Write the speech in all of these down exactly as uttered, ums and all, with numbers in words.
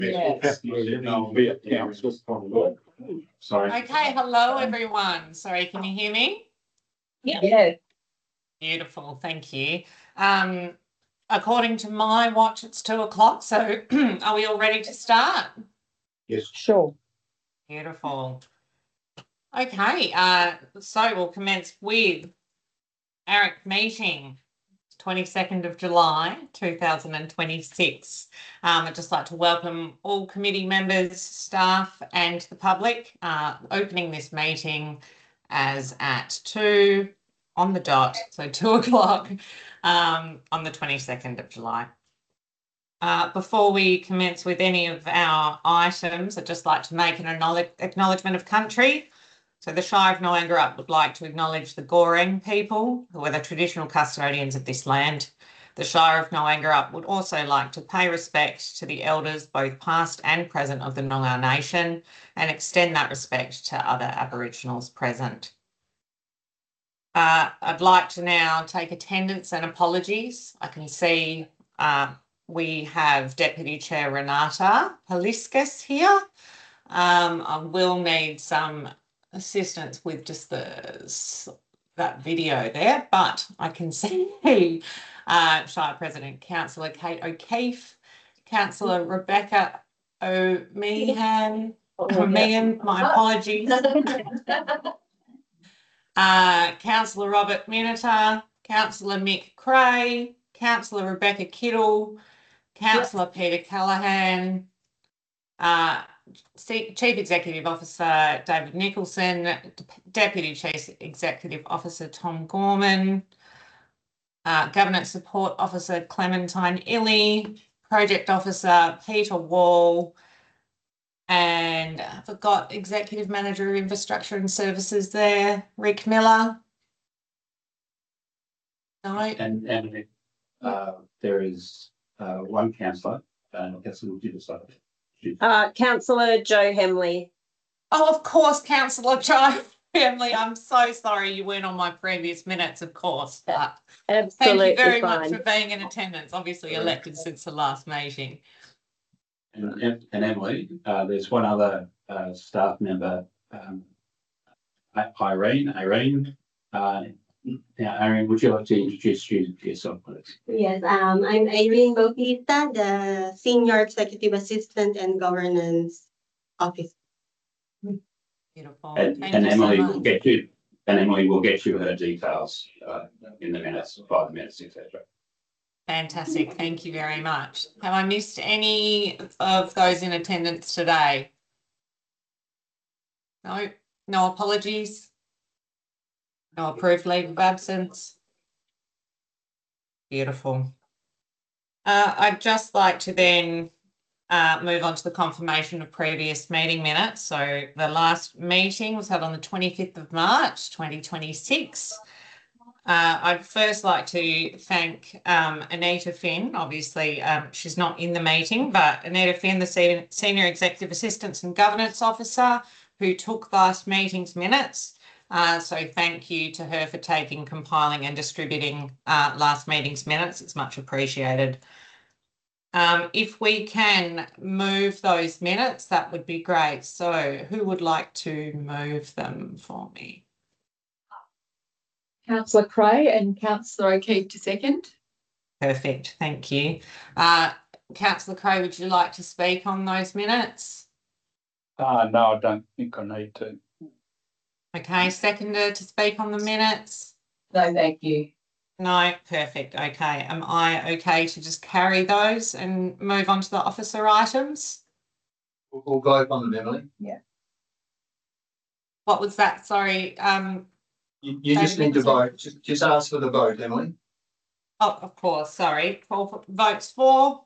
Yes. No, be at council. Sorry. Okay, hello everyone. Sorry, can you hear me? Yeah. Beautiful, thank you. Um, according to my watch, it's two o'clock. So, are we all ready to start? Yes. Sure. Beautiful. Okay, uh, so we'll commence with A R E C meeting, twenty-second of July, two thousand twenty-six. Um, I'd just like to welcome all committee members, staff and the public, uh, opening this meeting as at two on the dot, so two o'clock um, on the twenty-second of July. Uh, before we commence with any of our items, I'd just like to make an acknowledgement of country. So the Shire of Noangarup would like to acknowledge the Goreng people, who are the traditional custodians of this land. The Shire of Noangarup would also like to pay respect to the elders, both past and present, of the Noongar Nation, and extend that respect to other Aboriginals present. Uh, I'd like to now take attendance and apologies. I can see uh, we have Deputy Chair Renata Paliskas here. Um, I will need some assistance with just the that video there, but I can see uh, Shire President Councillor Kate O'Keefe, Councillor Rebecca O'Meehan, O'Meehan, my apologies. Uh, Councillor Robert Miniter, Councillor Mick Cray, Councillor Rebecca Kittle, Councillor yep. Peter Callaghan, uh, Chief Executive Officer David Nicholson, Deputy Chief Executive Officer Tom Gorman, uh, Governance Support Officer Clementine Illy, Project Officer Peter Wall, and I forgot Executive Manager of Infrastructure and Services there, Rick Miller. No. And and uh, there is uh, one councillor, uh, Councillor Gibbs. Uh, Councillor Joe Hemley. Oh, of course, Councillor Joe Hemley. I'm so sorry you weren't on my previous minutes, of course. But Absolutely thank you very fine. much for being in attendance. Obviously elected since the last meeting. And, and Emily, uh, there's one other uh, staff member, um, Irene. Irene, uh, now, Irene, would you like to introduce you to yourself, please? Yes, um, I'm Irene Bautista, the Senior Executive Assistant and Governance Officer. Beautiful. And, Thank and you Emily so much. will get you, and Emily will get you her details uh, in the minutes, by the minutes, et cetera. Fantastic. Thank you very much. Have I missed any of those in attendance today? No, no apologies. No approved leave of absence. Beautiful. Uh, I'd just like to then uh, move on to the confirmation of previous meeting minutes. So the last meeting was held on the twenty-fifth of March, twenty twenty-six. Uh, I'd first like to thank um, Anita Finn. Obviously, um, she's not in the meeting, but Anita Finn, the Senior, Senior Executive Assistant and Governance Officer, who took last meeting's minutes. Uh, so thank you to her for taking, compiling and distributing uh, last meeting's minutes. It's much appreciated. Um, if we can move those minutes, that would be great. So who would like to move them for me? Councillor Cray and Councillor O'Keefe to second. Perfect, thank you. Uh, Councillor Cray, would you like to speak on those minutes? Uh, no, I don't think I need to. Okay, seconder to speak on the minutes? No, thank you. No, perfect, okay. Am I okay to just carry those and move on to the officer items? We'll, we'll vote on them, Emily. Yeah. What was that? Sorry. Um, You, you just need to vote. Just, just ask for the vote, Emily. Oh, of course, sorry. Four votes for.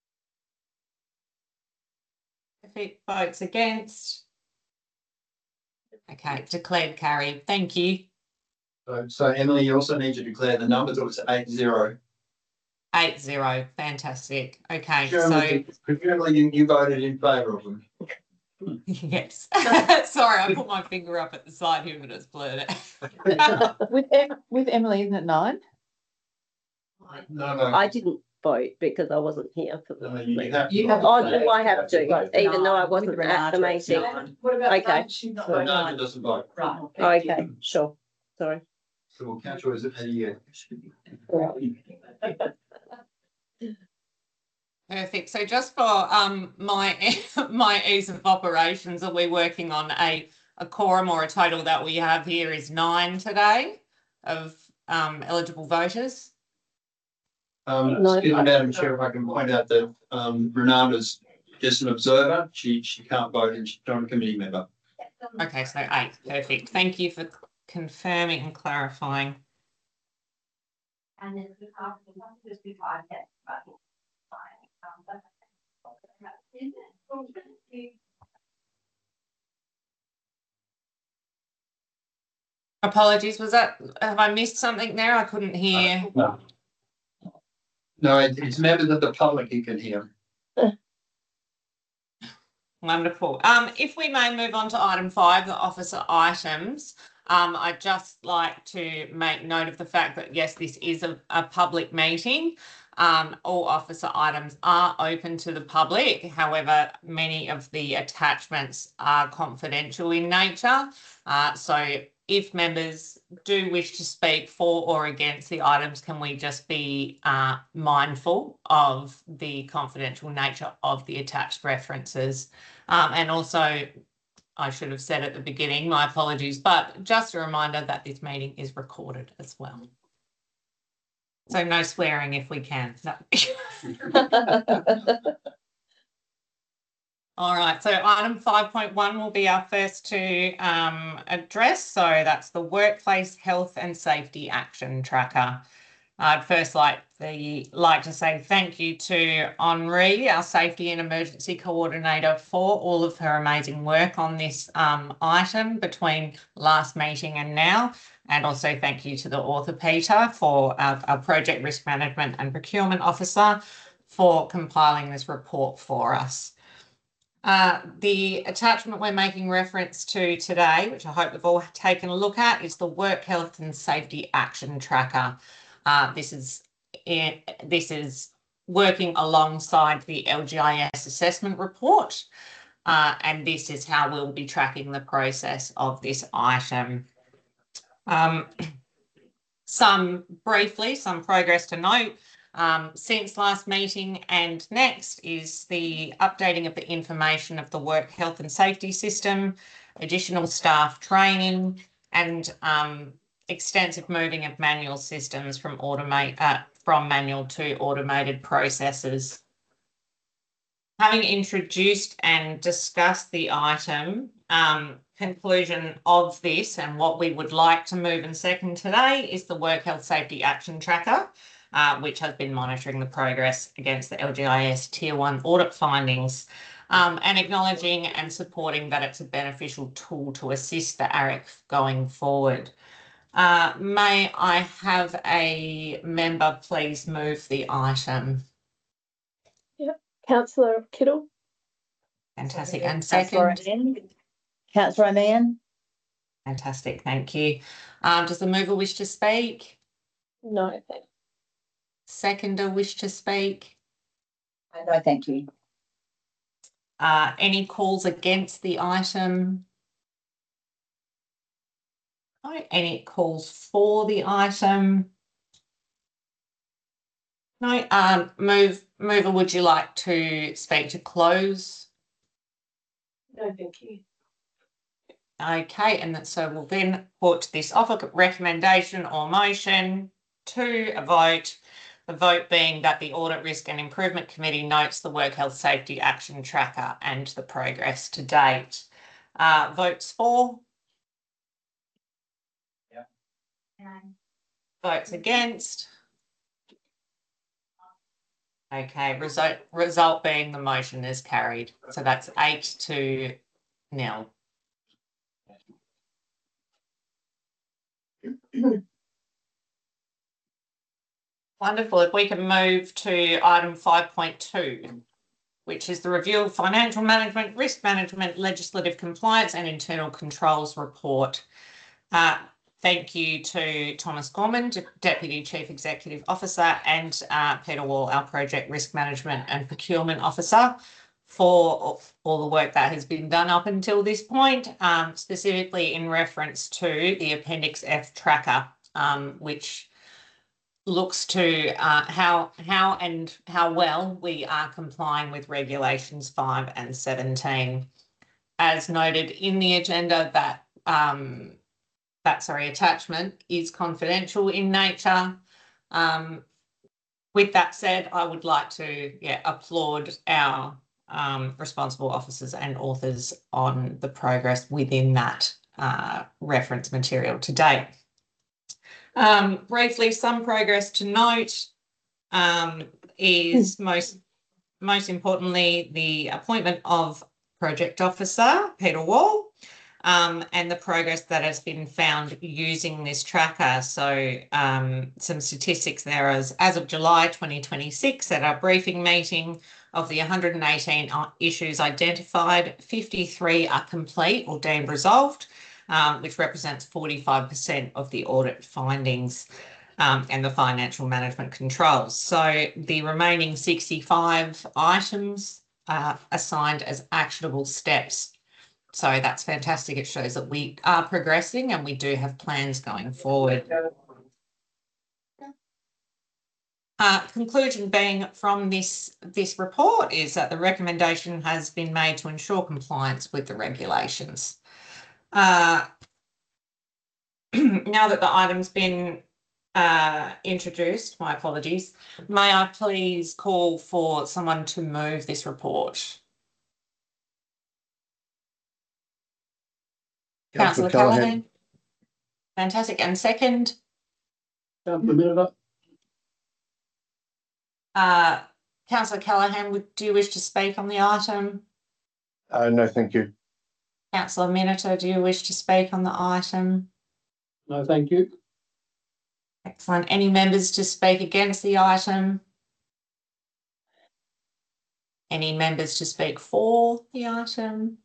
Perfect. Votes against. Okay, declared carried. Thank you. So, so Emily, you also need to declare the numbers. It was eight zero. Eight zero. Fantastic. Okay, Presumably, so presumably you, you voted in favour of them. yes. Sorry, I put my finger up at the side here, but it's blurred. with em with Emily, isn't it nine? No, no. I didn't vote because I wasn't here for Uh, the. you you have. You have- Oh, do I have to, Vote. even though I Nine, wasn't with at the Renata. meeting? Nine. What about Okay. nine? She's not So voting. Nigel doesn't vote. Right. thank you. Okay, sure, sorry. So we'll count you as a year. Perfect. So just for um my my ease of operations, are we working on a a quorum or a total that we have here is nine today of um eligible voters? Um, No. excuse me, Madam Chair, if I can point out that, um, Renata's just an observer. She, she can't vote and she's not a committee member. Okay, so eight. Perfect. Thank you for confirming and clarifying. And then we have just be five that Apologies, was that, have I missed something there? I couldn't hear. No. No, it- it's members of the public you can hear. Wonderful. Um, if we may move on to item five, the officer items. Um, I'd just like to make note of the fact that, yes, this is a, a public meeting. Um, all officer items are open to the public. However, many of the attachments are confidential in nature. Uh, so if members do wish to speak for or against the items, can we just be uh, mindful of the confidential nature of the attached references? Um, and also, I should have said at the beginning, my apologies, but just a reminder that this meeting is recorded as well. So no swearing if we can. No. All right, so item five point one will be our first to um, address. So that's the Workplace Health and Safety Action Tracker. I'd first like the like to say thank you to Henri, our Safety and Emergency Coordinator, for all of her amazing work on this um, item between last meeting and now. And also thank you to the author, Peter, for our, our Project Risk Management and Procurement Officer, for compiling this report for us. Uh, the attachment we're making reference to today, which I hope we've all taken a look at, is the Work Health and Safety Action Tracker. Uh, this is it, this is working alongside the L G I S assessment report, uh, and this is how we'll be tracking the process of this item. Um, some briefly, some progress to note. Um, since last meeting and next is the updating of the information of the work health and safety system, additional staff training, and um, extensive moving of manual systems from automate uh, from manual to automated processes. Having introduced and discussed the item, um, conclusion of this and what we would like to move and second today is the Work Health Safety Action Tracker, uh, which has been monitoring the progress against the L G I S Tier one audit findings, um, and acknowledging and supporting that it's a beneficial tool to assist the A R E C going forward. Uh, may I have a member please move the item? Councillor Kittle. Fantastic. And Councillor second? Mann. Councillor Mann. Fantastic, thank you. Um, does the mover wish to speak? No, thank Seconder wish to speak? No, thank you. Uh, any calls against the item? No. Any calls for the item? No. Um, move, mover, would you like to speak to close? No, thank you. Okay, and that, so we'll then put this offer recommendation or motion to a vote. The vote being that the Audit Risk and Improvement Committee notes the Work Health Safety Action Tracker and the progress to date. Uh, votes for? Yeah. Votes against? Okay, result, result being the motion is carried. So that's eight to nil. Wonderful. If we can move to item five point two, which is the review of financial management, risk management, legislative compliance and internal controls report. Uh, thank you to Thomas Gorman, De- Deputy Chief Executive Officer, and uh, Peter Wall, our Project Risk Management and Procurement Officer, for all the work that has been done up until this point, um, specifically in reference to the Appendix F tracker, um, which looks to uh, how how and how well we are complying with regulations five and seventeen. As noted in the agenda, that um, that sorry attachment is confidential in nature. Um, with that said, I would like to yeah applaud our um, responsible officers and authors on the progress within that uh, reference material to date. Um, briefly, some progress to note um, is most most importantly the appointment of Project Officer Peter Wall, um, and the progress that has been found using this tracker. So um, some statistics there as, as of July twenty twenty-six at our briefing meeting, of the one hundred eighteen issues identified, fifty-three are complete or deemed resolved, um, which represents forty-five percent of the audit findings um, and the financial management controls. So the remaining sixty-five items are assigned as actionable steps. So that's fantastic. It shows that we are progressing and we do have plans going forward. Uh, conclusion being from this, this report is that the recommendation has been made to ensure compliance with the regulations. Uh, now that the item's been uh, introduced, my apologies, may I please call for someone to move this report? Councillor Callaghan. Fantastic. And second? Councillor Miller. Uh, Councillor Callaghan, would, do you wish to speak on the item? Uh, no, thank you. Councillor Miniter, do you wish to speak on the item? No, thank you. Excellent. Any members to speak against the item? Any members to speak for the item?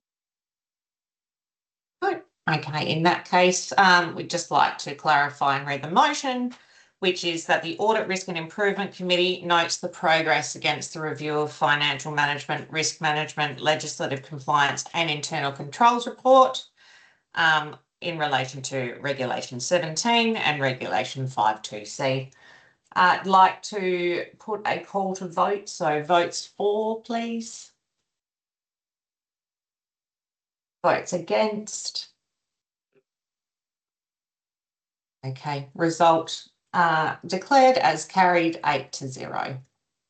Good. Okay, in that case, um, we'd just like to clarify and read the motion, which is that the Audit Risk and Improvement Committee notes the progress against the review of financial management, risk management, legislative compliance and internal controls report um, in relation to Regulation seventeen and Regulation five two C. Uh, I'd like to put a call to vote. So votes for, please. Votes against. Okay, result uh, declared as carried eight to zero.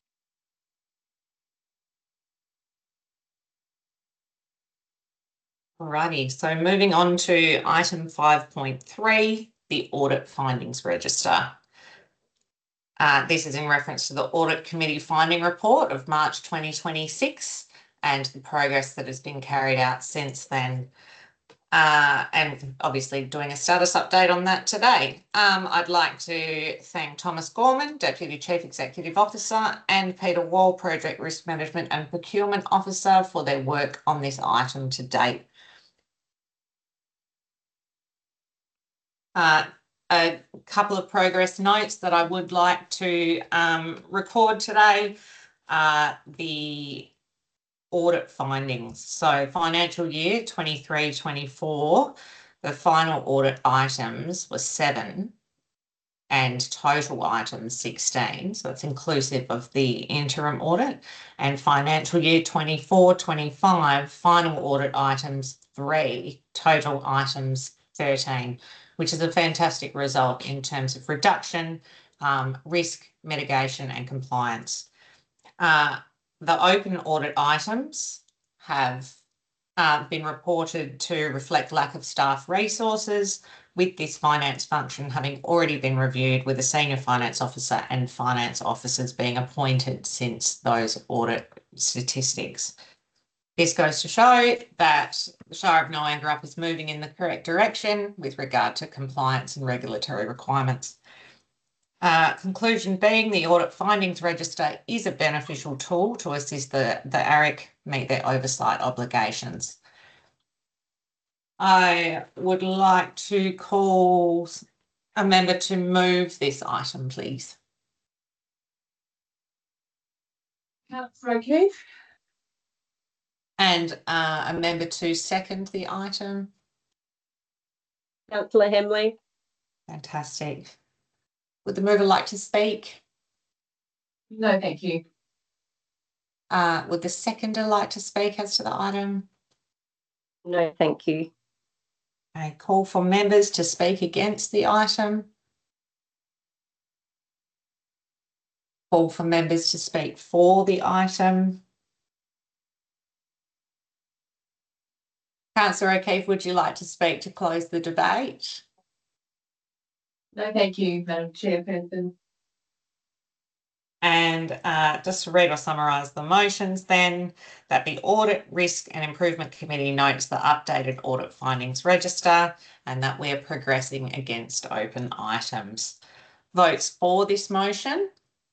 Alrighty, so moving on to item five point three, the audit findings register. Uh, this is in reference to the Audit Committee finding report of March twenty twenty-six and the progress that has been carried out since then. Uh, and obviously doing a status update on that today. Um, I'd like to thank Thomas Gorman, Deputy Chief Executive Officer, and Peter Wall, Project Risk Management and Procurement Officer, for their work on this item to date. Uh, a couple of progress notes that I would like to um, record today. Uh, the audit findings. So financial year twenty-three twenty-four, the final audit items were seven and total items sixteen. So it's inclusive of the interim audit. And financial year twenty-four twenty-five, final audit items three, total items thirteen, which is a fantastic result in terms of reduction, um, risk mitigation and compliance. Uh, The open audit items have uh, been reported to reflect lack of staff resources, with this finance function having already been reviewed with a senior finance officer and finance officers being appointed since those audit statistics. This goes to show that the Shire of Noyangarra is moving in the correct direction with regard to compliance and regulatory requirements. Uh, conclusion being, the audit findings register is a beneficial tool to assist the, the A R I C meet their oversight obligations. I would like to call a member to move this item, please. Councillor O'Keefe. And uh, a member to second the item. Councillor Hemley. Fantastic. Would the mover like to speak? No, thank you. Uh, would the seconder like to speak as to the item? No, thank you. I call for members to speak against the item. Call for members to speak for the item. Councillor O'Keefe, would you like to speak to close the debate? No, thank you, Madam Chairperson. And uh, just to read or summarise the motions then, that the Audit, Risk and Improvement Committee notes the updated audit findings register and that we are progressing against open items. Votes for this motion.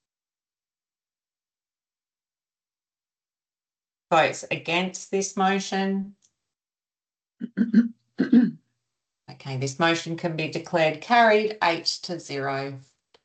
Votes against this motion. Okay, this motion can be declared carried eight to zero.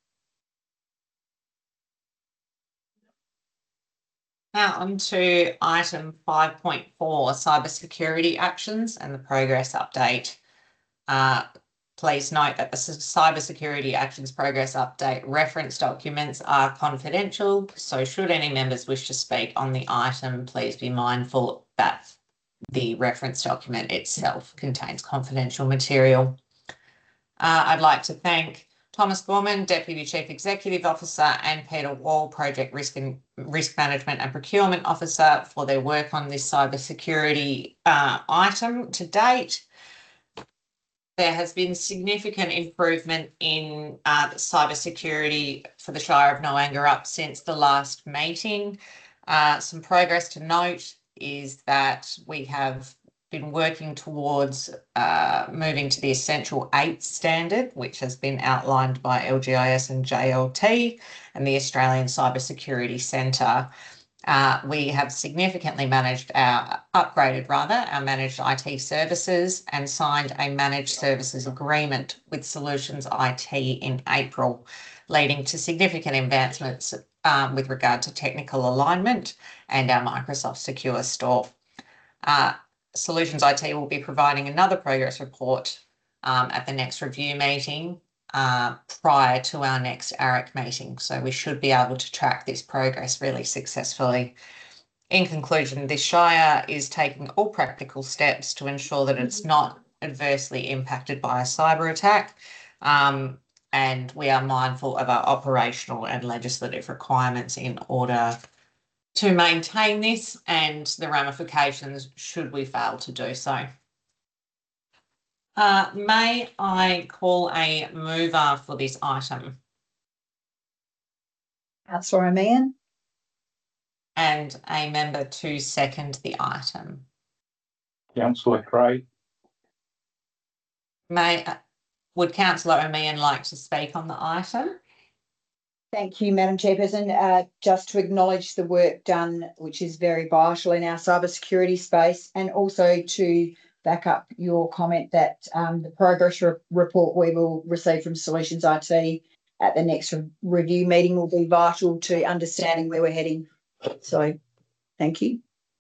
Now on to item five point four, cybersecurity actions and the progress update. Uh, please note that the cybersecurity actions progress update reference documents are confidential, so should any members wish to speak on the item, please be mindful that the reference document itself contains confidential material. Uh, I'd like to thank Thomas Gorman, Deputy Chief Executive Officer, and Peter Wall, Project Risk and Risk Management and Procurement Officer, for their work on this cybersecurity uh, item to date. There has been significant improvement in uh, cybersecurity for the Shire of Noangarup since the last meeting. Uh, some progress to note is that we have been working towards uh, moving to the Essential eight standard, which has been outlined by L G I S and J L T and the Australian Cybersecurity Centre. Uh, we have significantly managed our, upgraded rather, our managed I T services and signed a managed services agreement with Solutions I T in April, leading to significant advancements um, with regard to technical alignment and our Microsoft Secure Store. Uh, Solutions I T will be providing another progress report um, at the next review meeting uh, prior to our next A R C meeting. So we should be able to track this progress really successfully. In conclusion, this Shire is taking all practical steps to ensure that it's not adversely impacted by a cyber attack. Um, and we are mindful of our operational and legislative requirements in order to maintain this and the ramifications should we fail to do so. Uh, may I call a mover for this item? Councillor O'Meehan. And a member to second the item. Councillor Craig. May, would Councillor O'Meehan like to speak on the item? Thank you, Madam Chairperson. Uh, just to acknowledge the work done, which is very vital in our cybersecurity space, and also to back up your comment that um, the progress re report we will receive from Solutions I T at the next re review meeting will be vital to understanding where we're heading. So, thank you.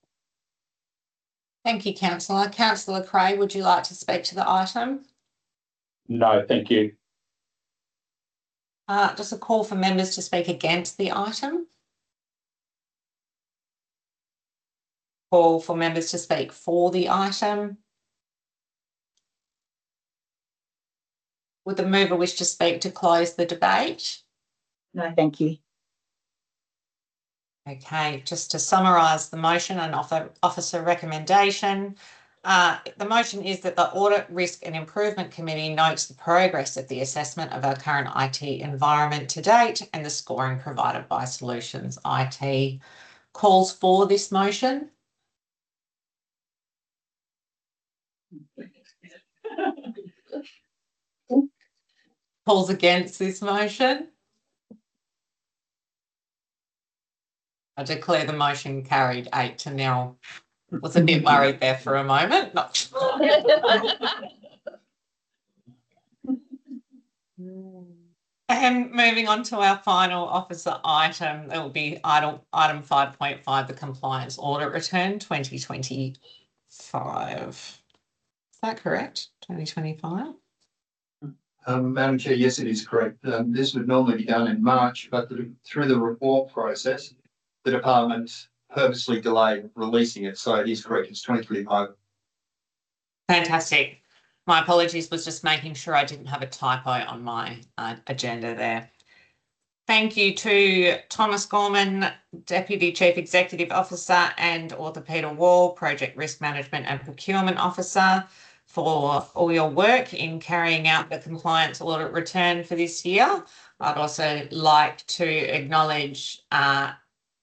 Thank you, Councillor. Councillor Cray, would you like to speak to the item? No, thank you. Uh, just a call for members to speak against the item. Call for members to speak for the item. Would the mover wish to speak to close the debate? No, thank you. Okay, just to summarise the motion and offer officer recommendation. Uh, the motion is that the Audit, Risk and Improvement Committee notes the progress of the assessment of our current I T environment to date and the scoring provided by Solutions I T. Calls for this motion. Calls against this motion. I declare the motion carried eight to nil. Was a bit worried there for a moment. Not sure. And moving on to our final officer item, it will be item, item five point five, the compliance audit return twenty twenty-five. Is that correct? twenty twenty-five? Um, Madam Chair, yes, it is correct. Um, this would normally be done in March, but the, through the report process, the department purposely delayed releasing it. So it is correct. It's twenty twenty-five. Fantastic. My apologies, was just making sure I didn't have a typo on my uh, agenda there. Thank you to Thomas Gorman, Deputy Chief Executive Officer, and Arthur Peter Wall, Project Risk Management and Procurement Officer, for all your work in carrying out the compliance audit return for this year. I'd also like to acknowledge uh,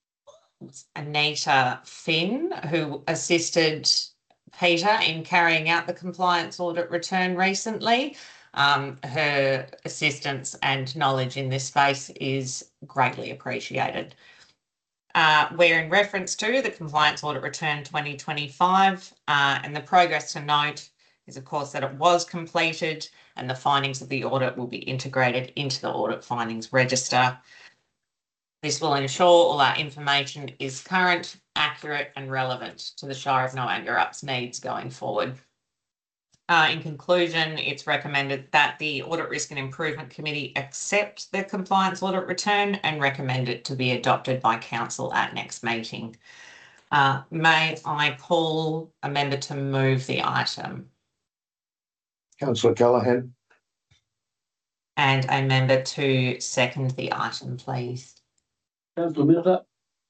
Anita Finn, who assisted Peter in carrying out the compliance audit return recently. Um, her assistance and knowledge in this space is greatly appreciated. Uh, we're in reference to the compliance audit return twenty twenty-five, uh, and the progress to note is, of course, that it was completed and the findings of the audit will be integrated into the audit findings register. This will ensure all our information is current, accurate and relevant to the Shire of Noangarup's needs going forward. Uh, in conclusion, it's recommended that the Audit Risk and Improvement Committee accept the compliance audit return and recommend it to be adopted by Council at next meeting. Uh, may I call a member to move the item? Councillor Callaghan. And a member to second the item, please. Councillor Milner.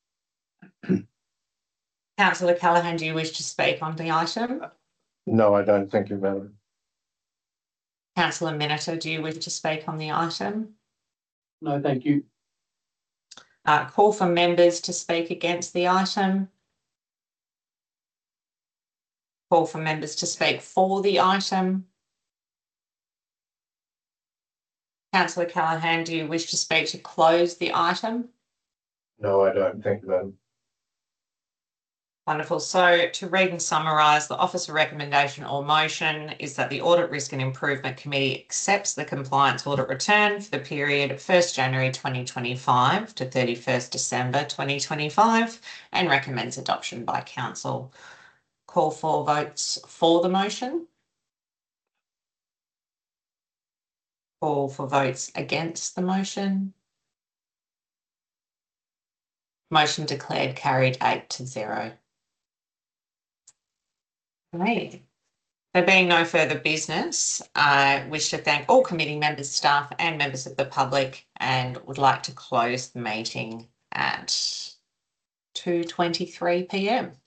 Councillor Callaghan, do you wish to speak on the item? No, I don't. Thank you, Madam. Councillor Miniter, do you wish to speak on the item? No, thank you. Uh, call for members to speak against the item. Call for members to speak for the item. Councillor Callaghan, do you wish to speak to close the item? No, I don't. Thank you, Madam. Wonderful. So to read and summarise, the officer recommendation or motion is that the Audit Risk and Improvement Committee accepts the compliance audit return for the period first January twenty twenty-five to thirty-first December twenty twenty-five and recommends adoption by Council. Call for votes for the motion. Call for votes against the motion. Motion declared carried eight to zero. Great. There being no further business, I wish to thank all committee members, staff and members of the public and would like to close the meeting at two twenty-three p m